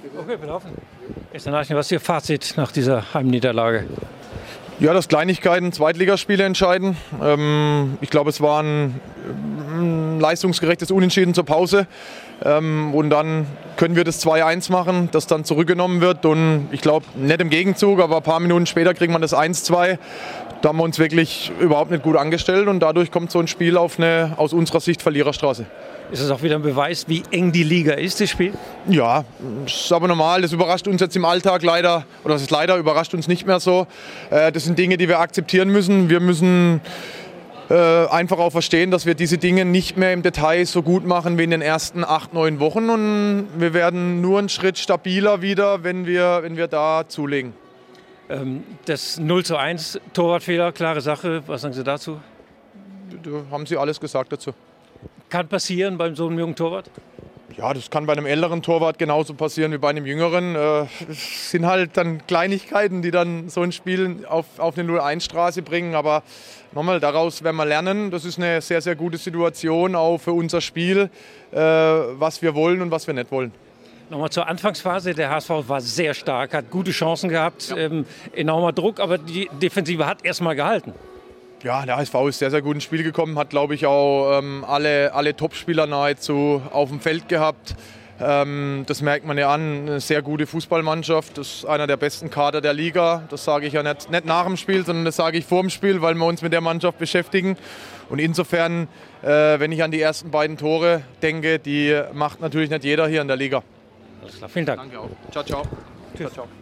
Okay, belaufen. Was ist Ihr Fazit nach dieser Heimniederlage? Ja, dass Kleinigkeiten Zweitligaspiele entscheiden. Ich glaube, es war ein leistungsgerechtes Unentschieden zur Pause. Und dann können wir das 2-1 machen, das dann zurückgenommen wird. Und ich glaube, nicht im Gegenzug, aber ein paar Minuten später kriegt man das 1-2. Da haben wir uns wirklich überhaupt nicht gut angestellt. Und dadurch kommt so ein Spiel auf eine, aus unserer Sicht, Verliererstraße. Ist es auch wieder ein Beweis, wie eng die Liga ist, das Spiel? Ja, das ist aber normal. Das überrascht uns jetzt im Alltag leider, oder das ist leider, überrascht uns nicht mehr so. Das sind Dinge, die wir akzeptieren müssen. Wir müssen einfach auch verstehen, dass wir diese Dinge nicht mehr im Detail so gut machen wie in den ersten 8, 9 Wochen. Und wir werden nur einen Schritt stabiler wieder, wenn wir da zulegen. Das 0-1, Torwartfehler, klare Sache. Was sagen Sie dazu? Da haben Sie alles gesagt dazu. Kann passieren bei so einem jungen Torwart? Ja, das kann bei einem älteren Torwart genauso passieren wie bei einem jüngeren. Es sind halt dann Kleinigkeiten, die dann so ein Spiel auf eine 0-1-Straße bringen. Aber nochmal, daraus werden wir lernen. Das ist eine sehr, sehr gute Situation auch für unser Spiel, was wir wollen und was wir nicht wollen. Nochmal zur Anfangsphase. Der HSV war sehr stark, hat gute Chancen gehabt, enormer Druck, aber die Defensive hat erstmal gehalten. Ja, der HSV ist sehr, sehr gut ins Spiel gekommen, hat, glaube ich, auch alle Topspieler nahezu auf dem Feld gehabt. Das merkt man ja an, eine sehr gute Fußballmannschaft. Das ist einer der besten Kader der Liga. Das sage ich ja nicht nach dem Spiel, sondern das sage ich vor dem Spiel, weil wir uns mit der Mannschaft beschäftigen. Und insofern, wenn ich an die ersten beiden Tore denke, die macht natürlich nicht jeder hier in der Liga. Alles klar, vielen Dank. Danke auch. Ciao, ciao. Tschüss. Ciao, ciao.